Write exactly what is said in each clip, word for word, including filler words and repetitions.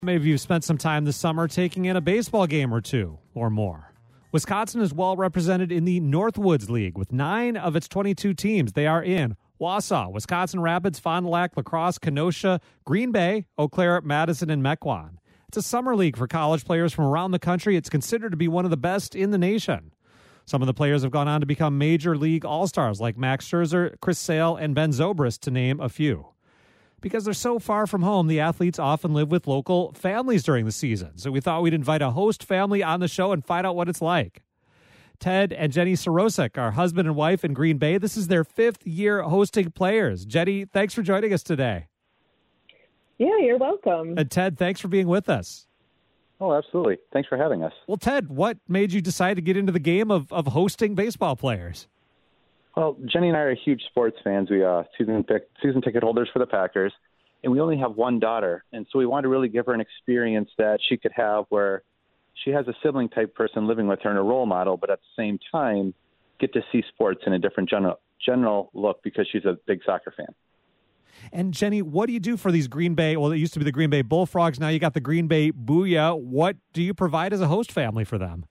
Maybe you've spent some time this summer taking in a baseball game or two or more. Wisconsin is well represented in the Northwoods League with nine of its twenty-two teams. They are in Wausau, Wisconsin Rapids, Fond du Lac, La Crosse, Kenosha, Green Bay, Eau Claire, Madison, and Mequon. It's a summer league for college players from around the country. It's considered to be one of the best in the nation. Some of the players have gone on to become major league all-stars like Max Scherzer, Chris Sale, and Ben Zobrist, to name a few. Because they're so far from home, the athletes often live with local families during the season. So we thought we'd invite a host family on the show and find out what it's like. Ted and Jenny Sorosek are husband and wife in Green Bay. This is their fifth year hosting players. Jenny, thanks for joining us today. Yeah, you're welcome. And Ted, thanks for being with us. Oh, absolutely. Thanks for having us. Well, Ted, what made you decide to get into the game of, of hosting baseball players? Well, Jenny and I are huge sports fans. We are uh, season, pick, season ticket holders for the Packers, and we only have one daughter. And so we wanted to really give her an experience that she could have where she has a sibling-type person living with her and a role model, but at the same time get to see sports in a different general, general look because she's a big soccer fan. And, Jenny, what do you do for these Green Bay, well, it used to be the Green Bay Bullfrogs. Now you got the Green Bay Booyah. What do you provide as a host family for them?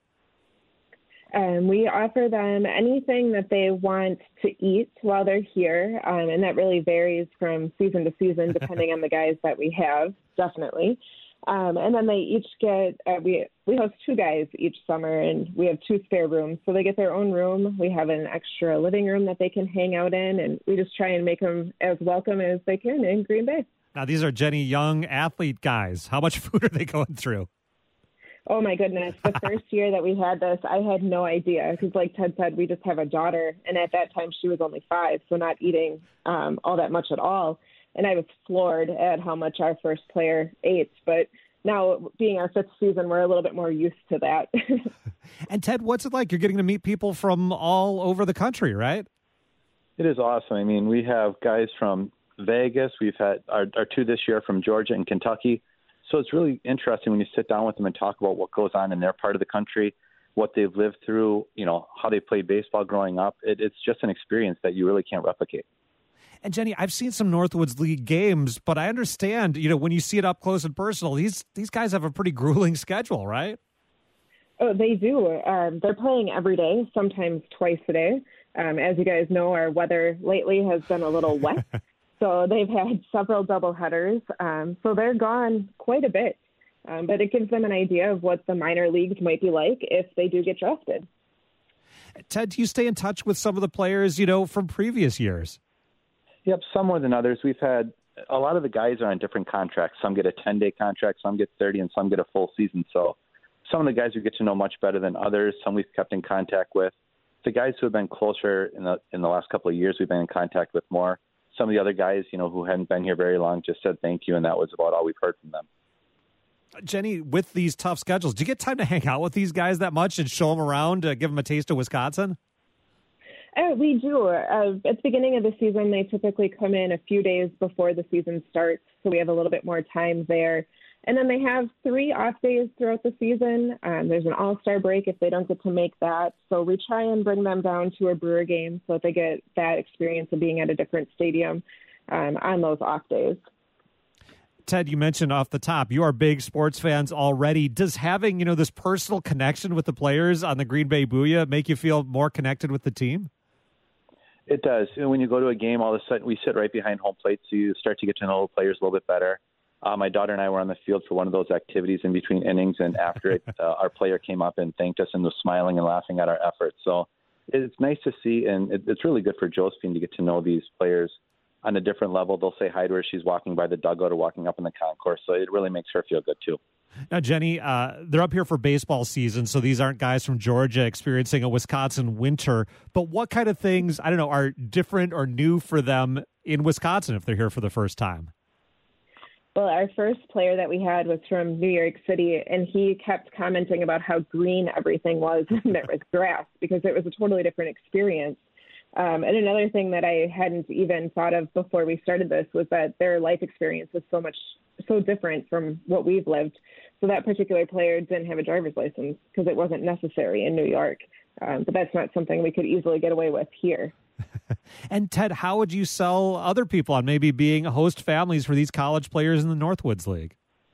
Um, we offer them anything that they want to eat while they're here, um, and that really varies from season to season depending on the guys that we have, definitely. Um, and then they each get, uh, we we host two guys each summer, and we have two spare rooms. So they get their own room. We have an extra living room that they can hang out in, and we just try and make them as welcome as they can in Green Bay. Now, these are, Jenny, young athlete guys. How much food are they going through? Oh, my goodness. The first year that we had this, I had no idea because, like Ted said, we just have a daughter. And at that time, she was only five, so not eating um, all that much at all. And I was floored at how much our first player ate. But now, being our fifth season, we're a little bit more used to that. And, Ted, what's it like? You're getting to meet people from all over the country, right? It is awesome. I mean, we have guys from Vegas. We've had our, our two this year from Georgia and Kentucky. So it's really interesting when you sit down with them and talk about what goes on in their part of the country, what they've lived through, you know, how they played baseball growing up. It, it's just an experience that you really can't replicate. And, Jenny, I've seen some Northwoods League games, but I understand, you know, when you see it up close and personal, these these guys have a pretty grueling schedule, right? Oh, they do. Um, they're playing every day, sometimes twice a day. Um, as you guys know, our weather lately has been a little wet. So they've had several doubleheaders. Um, so they're gone quite a bit. Um, but it gives them an idea of what the minor leagues might be like if they do get drafted. Ted, do you stay in touch with some of the players, you know, from previous years? Yep, some more than others. We've had a lot of the guys are on different contracts. Some get a ten-day contract, some get thirty, and some get a full season. So some of the guys we get to know much better than others. Some we've kept in contact with. The guys who have been closer in the in the last couple of years, we've been in contact with more. Some of the other guys, you know, who hadn't been here very long just said thank you, and that was about all we've heard from them. Jenny, with these tough schedules, do you get time to hang out with these guys that much and show them around, uh, give them a taste of Wisconsin? Uh, we do. Uh, at the beginning of the season, they typically come in a few days before the season starts, so we have a little bit more time there. And then they have three off days throughout the season. Um, there's an all-star break if they don't get to make that. So we try and bring them down to a Brewer game so that they get that experience of being at a different stadium um, on those off days. Ted, you mentioned off the top, you are big sports fans already. Does having, you know, this personal connection with the players on the Green Bay Booyah make you feel more connected with the team? It does. And when you go to a game, all of a sudden we sit right behind home plate, so you start to get to know the players a little bit better. Uh, my daughter and I were on the field for one of those activities in between innings, and after it, uh, our player came up and thanked us and was smiling and laughing at our efforts. So it's nice to see, and it, it's really good for Josephine to get to know these players on a different level. They'll say hi to her. She's walking by the dugout or walking up in the concourse, so it really makes her feel good too. Now, Jenny, uh, they're up here for baseball season, so these aren't guys from Georgia experiencing a Wisconsin winter. But what kind of things, I don't know, are different or new for them in Wisconsin if they're here for the first time? Well, our first player that we had was from New York City, and he kept commenting about how green everything was and there was grass because it was a totally different experience. Um, and another thing that I hadn't even thought of before we started this was that their life experience was so much, so different from what we've lived. So that particular player didn't have a driver's license because it wasn't necessary in New York. Um, but that's not something we could easily get away with here. And Ted, how would you sell other people on maybe being host families for these college players in the Northwoods League?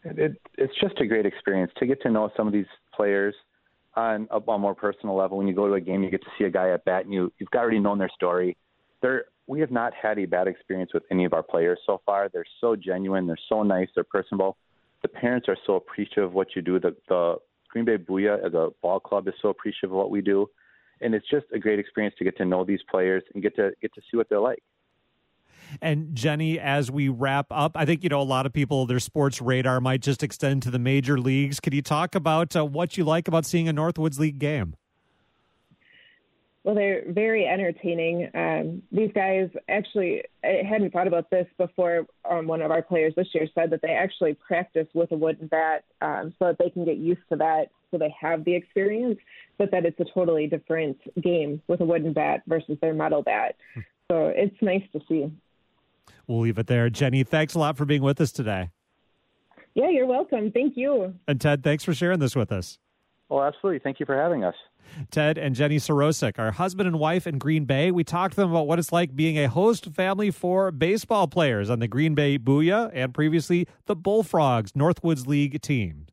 It, it, it's just a great experience to get to know some of these players on a, a more personal level. When you go to a game, you get to see a guy at bat, and you, you've already known their story. They're, we have not had a bad experience with any of our players so far. They're so genuine. They're so nice. They're personable. The parents are so appreciative of what you do. The, the Green Bay Booyah as a ball club is so appreciative of what we do. And it's just a great experience to get to know these players and get to get to see what they're like. And Jenny, as we wrap up, I think, you know, a lot of people, their sports radar might just extend to the major leagues. Could you talk about uh, what you like about seeing a Northwoods League game? Well, they're very entertaining. Um, these guys actually, I hadn't thought about this before. Um, one of our players this year said that they actually practice with a wooden bat um, so that they can get used to that, so they have the experience, but that it's a totally different game with a wooden bat versus their metal bat. So it's nice to see. We'll leave it there. Jenny, thanks a lot for being with us today. Yeah, you're welcome. Thank you. And Ted, thanks for sharing this with us. Oh, absolutely. Thank you for having us. Ted and Jenny Sorosik, our husband and wife in Green Bay. We talked to them about what it's like being a host family for baseball players on the Green Bay Booyah and previously the Bullfrogs Northwoods League team.